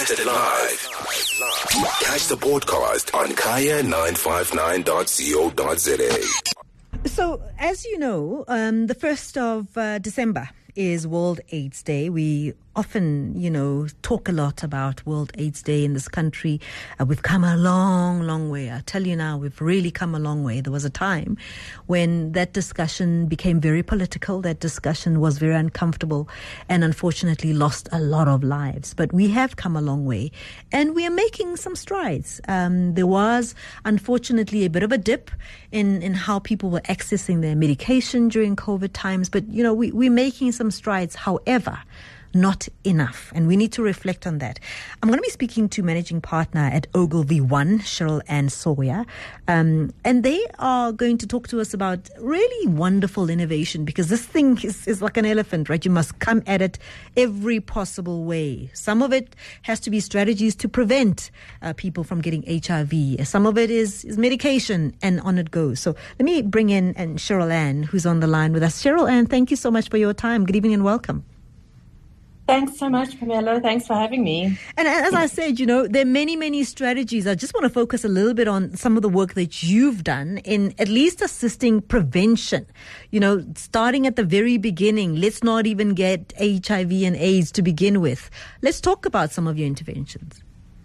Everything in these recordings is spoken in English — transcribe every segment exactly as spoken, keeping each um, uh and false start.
Broadcasted live. Catch the podcast on kaya nine five nine dot co dot za. So, as you know, um, the first of uh, December is World AIDS Day. We often, you know, talk a lot about World AIDS Day in this country. Uh, we've come a long, long way. I tell you now, we've really come a long way. There was a time when that discussion became very political. That discussion was very uncomfortable and unfortunately lost a lot of lives. But we have come a long way and we are making some strides. Um, there was, unfortunately, a bit of a dip in, in how people were accessing their medication during COVID times. But, you know, we, we're making some strides. However, not enough. And we need to reflect on that. I'm going to be speaking to managing partner at Ogilvy One, Cheryl Ann Sawyer. Um, and they are going to talk to us about really wonderful innovation, because this thing is, is like an elephant, right? You must come at it every possible way. Some of it has to be strategies to prevent uh, people from getting H I V. Some of it is, is medication, and on it goes. So let me bring in and Cheryl Ann, who's on the line with us. Cheryl Ann, thank you so much for your time. Good evening and welcome. Thanks so much, Pamela. Thanks for having me. And as I said, you know, there are many, many strategies. I just want to focus a little bit on some of the work that you've done in at least assisting prevention. You know, starting at the very beginning, let's not even get H I V and AIDS to begin with. Let's talk about some of your interventions.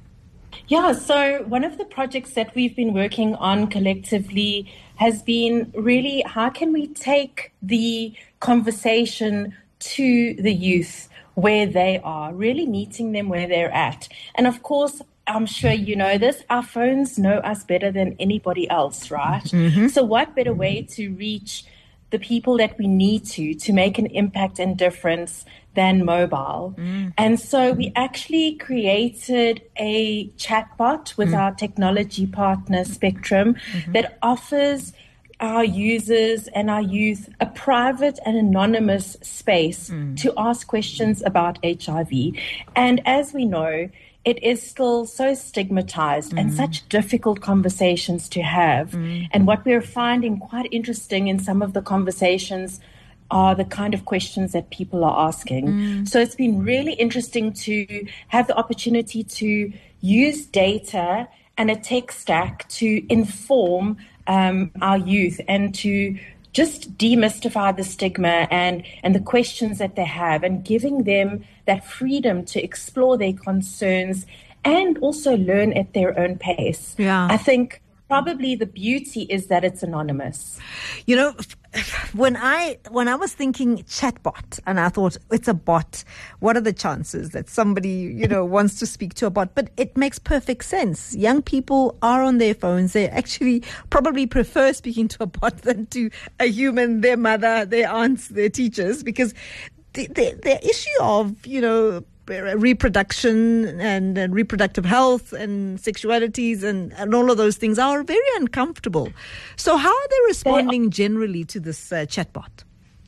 Yeah, so one of the projects that we've been working on collectively has been really, how can we take the conversation to the youth where they are, really meeting them where they're at. And of course, I'm sure you know this, our phones know us better than anybody else, right? Mm-hmm. So what better way to reach the people that we need to, to make an impact and difference than mobile? Mm. And so we actually created a chatbot with mm. our technology partner, Spectrum, mm-hmm. that offers our users and our youth a private and anonymous space mm. to ask questions about H I V. And as we know, it is still so stigmatized mm. and such difficult conversations to have. Mm. And what we're finding quite interesting in some of the conversations are the kind of questions that people are asking. Mm. So it's been really interesting to have the opportunity to use data and a tech stack to inform Um, our youth and to just demystify the stigma and, and the questions that they have, and giving them that freedom to explore their concerns and also learn at their own pace. Yeah. I think probably the beauty is that it's anonymous. You know, when I when I was thinking chatbot, and I thought it's a bot, what are the chances that somebody, you know, wants to speak to a bot? But it makes perfect sense. Young people are on their phones. They actually probably prefer speaking to a bot than to a human, their mother, their aunts, their teachers, because the, the, the issue of, you know, reproduction and, and reproductive health and sexualities and, and all of those things are very uncomfortable. So how are they responding generally to this uh, chatbot?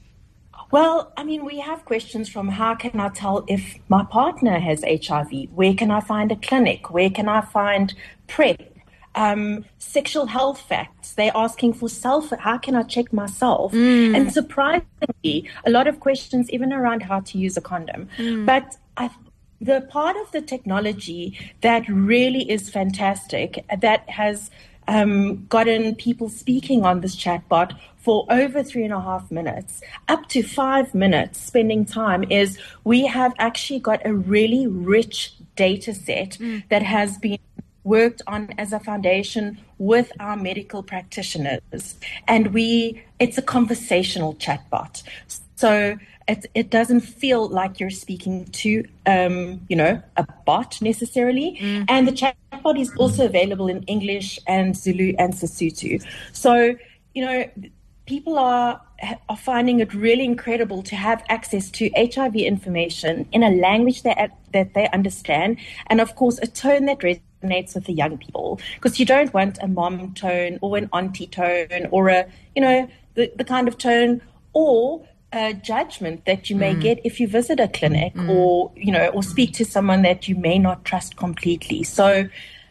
Well, I mean, we have questions from how can I tell if my partner has H I V? Where can I find a clinic? Where can I find PrEP? Um, sexual health facts. They're asking for self. How can I check myself? Mm. And surprisingly, a lot of questions even around how to use a condom. Mm. But I, the part of the technology that really is fantastic, that has um, gotten people speaking on this chatbot for over three and a half minutes, up to five minutes spending time, is we have actually got a really rich data set mm. that has been worked on as a foundation with our medical practitioners. And we, it's a conversational chatbot. So it, it doesn't feel like you're speaking to, um, you know, a bot necessarily. Mm. And the chatbot is also available in English and Zulu and Sesotho. So, you know, people are are finding it really incredible to have access to H I V information in a language that that they understand, and of course a tone that resonates with the young people, because you don't want a mom tone or an auntie tone or a, you know, the, the kind of tone or a judgment that you may mm. get if you visit a clinic mm. or, you know, or speak to someone that you may not trust completely. So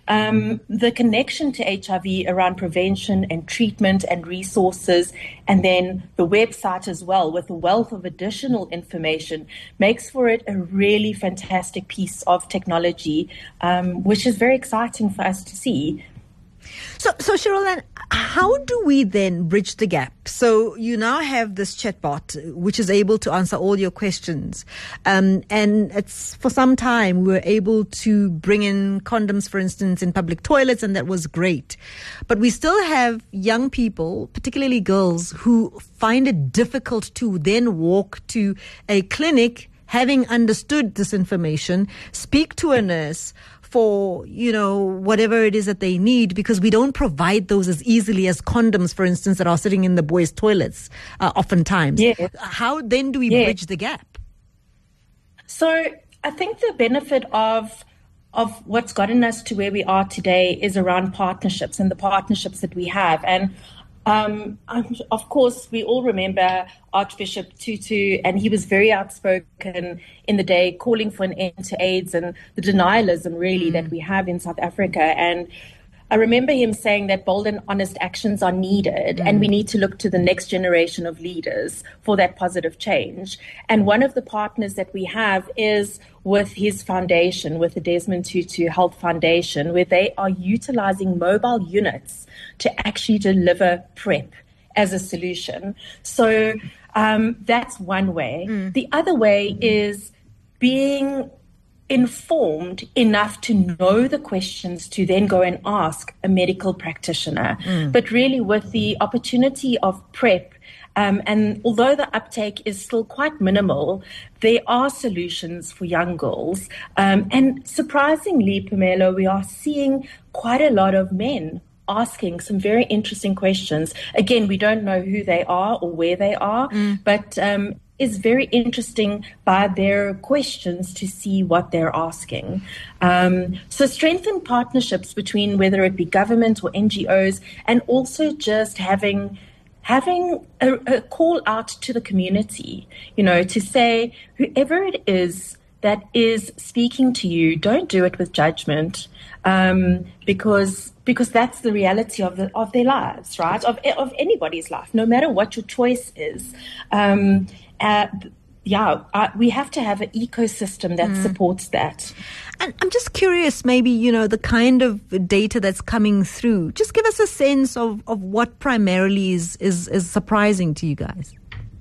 Um, the connection to H I V around prevention and treatment and resources, and then the website as well with a wealth of additional information makes for it a really fantastic piece of technology, um, which is very exciting for us to see. So, so Cheryl, how do we then bridge the gap? So you now have this chatbot which is able to answer all your questions, um, and it's for some time we were able to bring in condoms, for instance, in public toilets, and that was great. But we still have young people, particularly girls, who find it difficult to then walk to a clinic, having understood this information, speak to a nurse for, you know, whatever it is that they need, because we don't provide those as easily as condoms, for instance, that are sitting in the boys' toilets uh, oftentimes. Yes. How then do we yes. bridge the gap? So I think the benefit of of what's gotten us to where we are today is around partnerships and the partnerships that we have. And Um, of course, we all remember Archbishop Tutu, and he was very outspoken in the day, calling for an end to AIDS and the denialism, really, mm. that we have in South Africa. And I remember him saying that bold and honest actions are needed, mm. and we need to look to the next generation of leaders for that positive change. And one of the partners that we have is with his foundation, with the Desmond Tutu Health Foundation, where they are utilizing mobile units to actually deliver PrEP as a solution. So um, that's one way. Mm. The other way is being informed enough to know the questions to then go and ask a medical practitioner. Mm. But really with the opportunity of PrEP, um, and although the uptake is still quite minimal, there are solutions for young girls. Um, and surprisingly, Pamela, we are seeing quite a lot of men asking some very interesting questions. Again, we don't know who they are or where they are, mm. but um, it's very interesting by their questions to see what they're asking. Um, so strengthen partnerships between whether it be government or N G Os, and also just having having a, a call out to the community, you know, to say whoever it is that is speaking to you, don't do it with judgment, um, because because that's the reality of the, of their lives, right? Of of anybody's life, no matter what your choice is. Um, uh, yeah, uh, we have to have an ecosystem that mm. supports that. And I'm just curious, maybe, you know, the kind of data that's coming through. Just give us a sense of, of what primarily is, is, is surprising to you guys.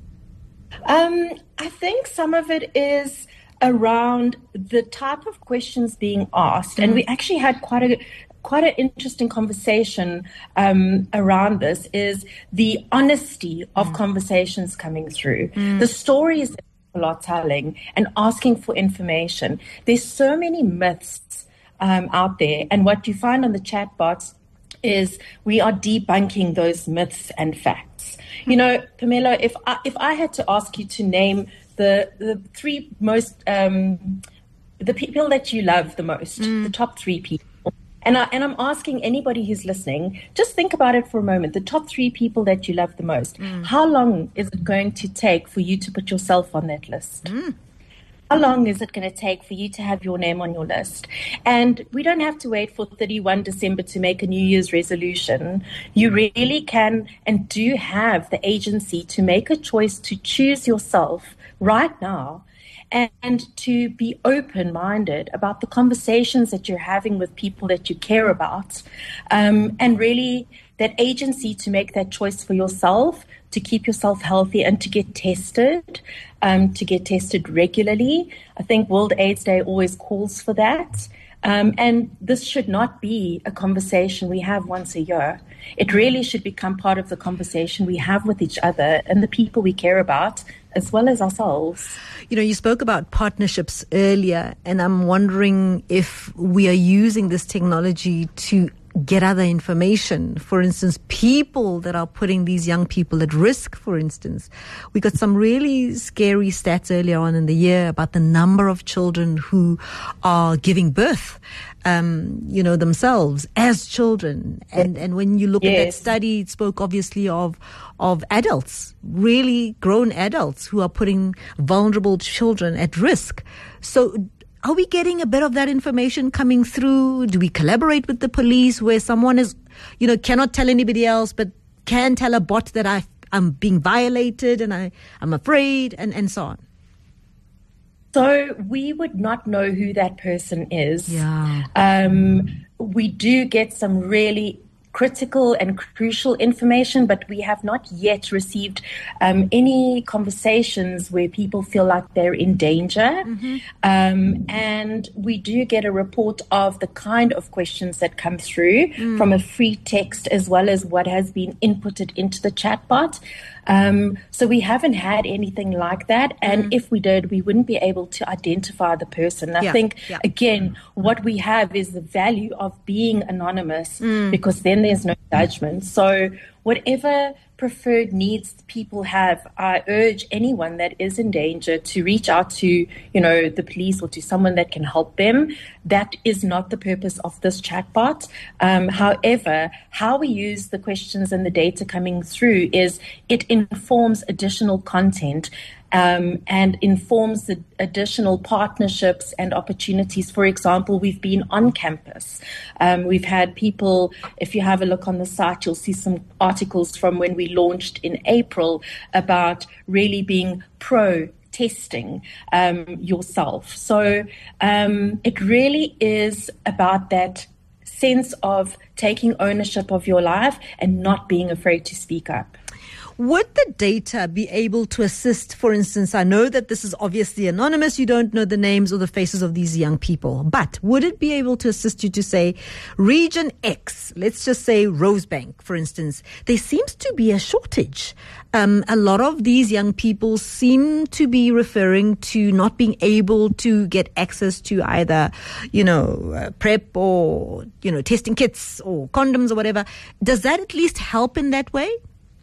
Um, I think some of it is around the type of questions being asked. Mm. And we actually had quite a quite an interesting conversation um, around this, is the honesty of mm. conversations coming through. Mm. The stories that people are telling and asking for information. There's so many myths um, out there. And what you find on the chatbots is we are debunking those myths and facts. Mm. You know, Pamela, if I, if I had to ask you to name the, the three most, um, the people that you love the most, mm. the top three people, And, I, and I'm asking anybody who's listening, just think about it for a moment. The top three people that you love the most. Mm. How long is it going to take for you to put yourself on that list? Mm. How long is it going to take for you to have your name on your list? And we don't have to wait for thirty-first of December to make a New Year's resolution. You really can and do have the agency to make a choice to choose yourself right now, and to be open-minded about the conversations that you're having with people that you care about, um, and really that agency to make that choice for yourself, to keep yourself healthy and to get tested, um, to get tested regularly. I think World AIDS Day always calls for that. Um, and this should not be a conversation we have once a year. It really should become part of the conversation we have with each other and the people we care about, as well as ourselves. You know, you spoke about partnerships earlier, and I'm wondering if we are using this technology to get other information. For instance, people that are putting these young people at risk, for instance. We got some really scary stats earlier on in the year about the number of children who are giving birth, um, you know, themselves as children. And, and when you look yes. at that study, it spoke obviously of, of adults, really grown adults who are putting vulnerable children at risk. So are we getting a bit of that information coming through? Do we collaborate with the police where someone is, you know, cannot tell anybody else, but can tell a bot that I, I'm being violated and I, I'm afraid, and, and so on? So we would not know who that person is. Yeah. Um, we do get some really critical and crucial information, but we have not yet received um, any conversations where people feel like they're in danger. Mm-hmm. Um, and we do get a report of the kind of questions that come through mm. from a free text as well as what has been inputted into the chatbot. Um, so we haven't had anything like that. And mm. if we did, we wouldn't be able to identify the person. I yeah. think, yeah. again, what we have is the value of being anonymous mm. because then there's no judgment. So whatever preferred needs people have, I urge anyone that is in danger to reach out to, you know, the police or to someone that can help them. That is not the purpose of this chatbot. Um, however, how we use the questions and the data coming through is it informs additional content. Um, and informs the additional partnerships and opportunities. For example, we've been on campus. Um, we've had people, if you have a look on the site, you'll see some articles from when we launched in April about really being pro testing um, yourself. So um, it really is about that sense of taking ownership of your life and not being afraid to speak up. Would the data be able to assist, for instance, I know that this is obviously anonymous, you don't know the names or the faces of these young people, but would it be able to assist you to say, region X, let's just say Rosebank, for instance, there seems to be a shortage. Um, a lot of these young people seem to be referring to not being able to get access to either, you know, uh, PrEP or, you know, testing kits or condoms or whatever. Does that at least help in that way?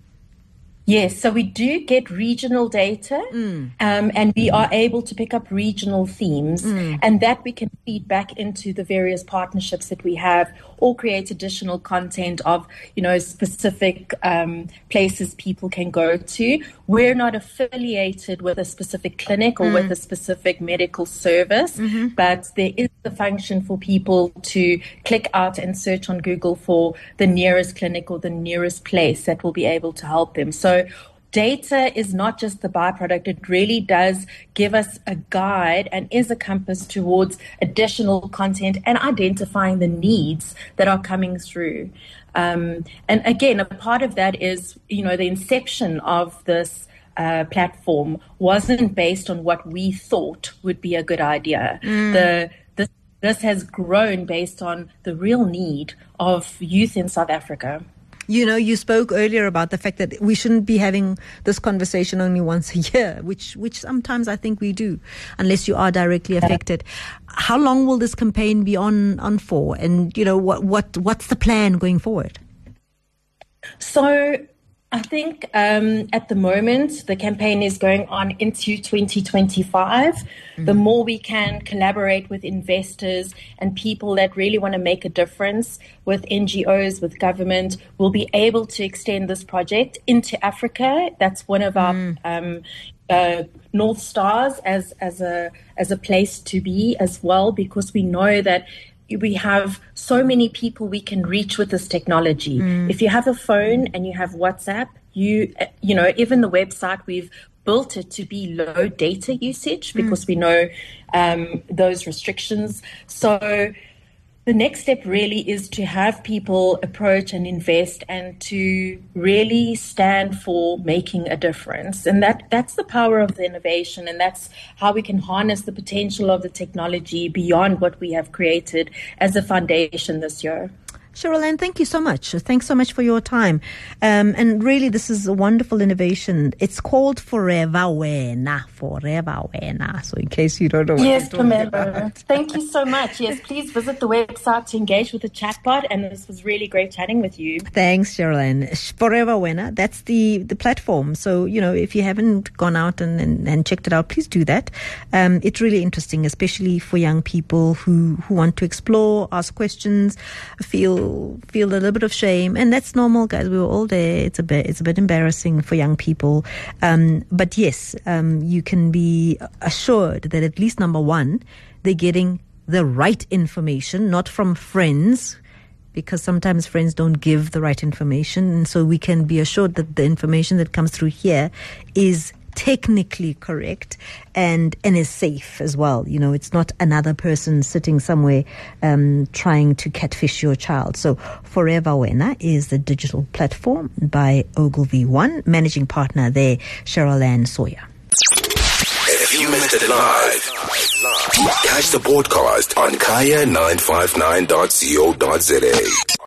Yes, so we do get regional data mm. um, and we are able to pick up regional themes mm. and that we can feed back into the various partnerships that we have or create additional content of, you know, specific um, places people can go to. We're not affiliated with a specific clinic or mm. with a specific medical service, mm-hmm. but there is the function for people to click out and search on Google for the nearest clinic or the nearest place that will be able to help them. So data is not just the byproduct. It really does give us a guide and is a compass towards additional content and identifying the needs that are coming through. Um, and again, a part of that is, you know, the inception of this uh, platform wasn't based on what we thought would be a good idea. Mm. The this, this has grown based on the real need of youth in South Africa. You know, you spoke earlier about the fact that we shouldn't be having this conversation only once a year, which which sometimes I think we do, unless you are directly affected. How long will this campaign be on, on for? And, you know, what, what what's the plan going forward? So I think um, at the moment, the campaign is going on into twenty twenty-five. Mm-hmm. The more we can collaborate with investors and people that really want to make a difference with N G Os, with government, we'll be able to extend this project into Africa. That's one of our mm. um, uh, North Stars as, as, a, as a place to be as well, because we know that we have so many people we can reach with this technology. Mm. If you have a phone and you have WhatsApp, you you know, even the website, we've built it to be low data usage because mm. we know um, those restrictions. So the next step really is to have people approach and invest and to really stand for making a difference. And that, that's the power of the innovation, and that's how we can harness the potential of the technology beyond what we have created as a foundation this year. Cheryl-Anne, thank you so much. Thanks so much for your time. Um, and really, this is a wonderful innovation. It's called Forever Wena. Forever Wena. So in case you don't know what yes, I'm talking about. Thank you so much. Yes, please visit the website to engage with the chatbot. And this was really great chatting with you. Thanks, Cheryl-Anne. Forever Wena. That's the, the platform. So, you know, if you haven't gone out and, and, and checked it out, please do that. Um, it's really interesting, especially for young people who, who want to explore, ask questions, feel feel a little bit of shame, and that's normal, guys. We were all there. It's a bit it's a bit embarrassing for young people, um, but yes, um, you can be assured that at least number one, they're getting the right information, not from friends, because sometimes friends don't give the right information. And so we can be assured that the information that comes through here is technically correct and and is safe as well. You know, it's not another person sitting somewhere um, trying to catfish your child. So Forever Wena is the digital platform by Ogilvy One. Managing partner there, Cheryl Ann Sawyer. If you missed it live, catch the podcast on kaya nine five nine dot co dot za.